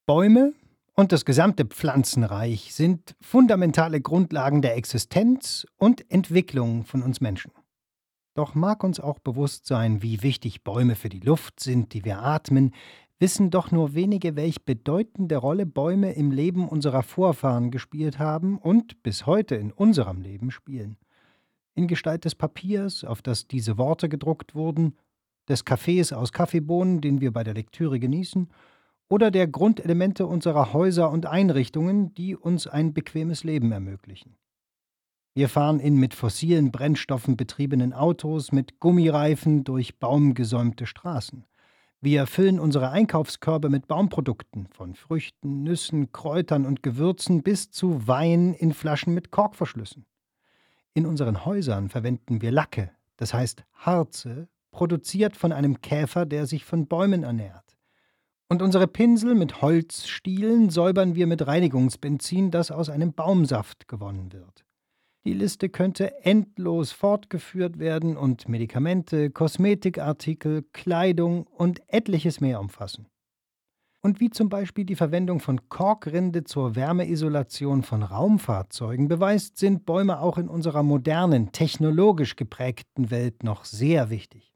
Bäume und das gesamte Pflanzenreich sind fundamentale Grundlagen der Existenz und Entwicklung von uns Menschen. Doch mag uns auch bewusst sein, wie wichtig Bäume für die Luft sind, die wir atmen, wissen doch nur wenige, welch bedeutende Rolle Bäume im Leben unserer Vorfahren gespielt haben und bis heute in unserem Leben spielen. In Gestalt des Papiers, auf das diese Worte gedruckt wurden, des Kaffees aus Kaffeebohnen, den wir bei der Lektüre genießen, oder der Grundelemente unserer Häuser und Einrichtungen, die uns ein bequemes Leben ermöglichen. Wir fahren in mit fossilen Brennstoffen betriebenen Autos mit Gummireifen durch baumgesäumte Straßen. Wir füllen unsere Einkaufskörbe mit Baumprodukten, von Früchten, Nüssen, Kräutern und Gewürzen bis zu Wein in Flaschen mit Korkverschlüssen. In unseren Häusern verwenden wir Lacke, das heißt Harze, produziert von einem Käfer, der sich von Bäumen ernährt. Und unsere Pinsel mit Holzstielen säubern wir mit Reinigungsbenzin, das aus einem Baumsaft gewonnen wird. Die Liste könnte endlos fortgeführt werden und Medikamente, Kosmetikartikel, Kleidung und etliches mehr umfassen. Und wie zum Beispiel die Verwendung von Korkrinde zur Wärmeisolation von Raumfahrzeugen beweist, sind Bäume auch in unserer modernen, technologisch geprägten Welt noch sehr wichtig.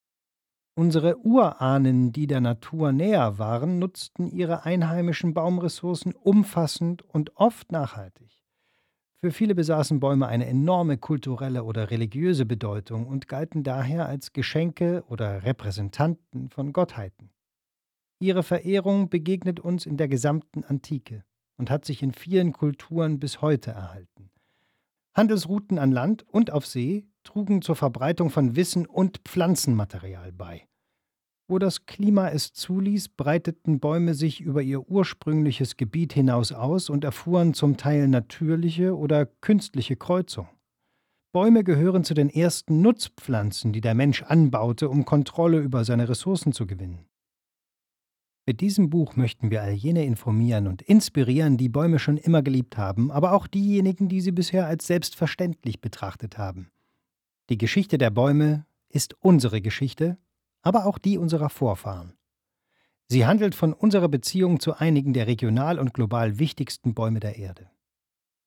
Unsere Urahnen, die der Natur näher waren, nutzten ihre einheimischen Baumressourcen umfassend und oft nachhaltig. Für viele besaßen Bäume eine enorme kulturelle oder religiöse Bedeutung und galten daher als Geschenke oder Repräsentanten von Gottheiten. Ihre Verehrung begegnet uns in der gesamten Antike und hat sich in vielen Kulturen bis heute erhalten. Handelsrouten an Land und auf See trugen zur Verbreitung von Wissen und Pflanzenmaterial bei. Wo das Klima es zuließ, breiteten Bäume sich über ihr ursprüngliches Gebiet hinaus aus und erfuhren zum Teil natürliche oder künstliche Kreuzung. Bäume gehören zu den ersten Nutzpflanzen, die der Mensch anbaute, um Kontrolle über seine Ressourcen zu gewinnen. Mit diesem Buch möchten wir all jene informieren und inspirieren, die Bäume schon immer geliebt haben, aber auch diejenigen, die sie bisher als selbstverständlich betrachtet haben. Die Geschichte der Bäume ist unsere Geschichte, aber auch die unserer Vorfahren. Sie handelt von unserer Beziehung zu einigen der regional und global wichtigsten Bäume der Erde.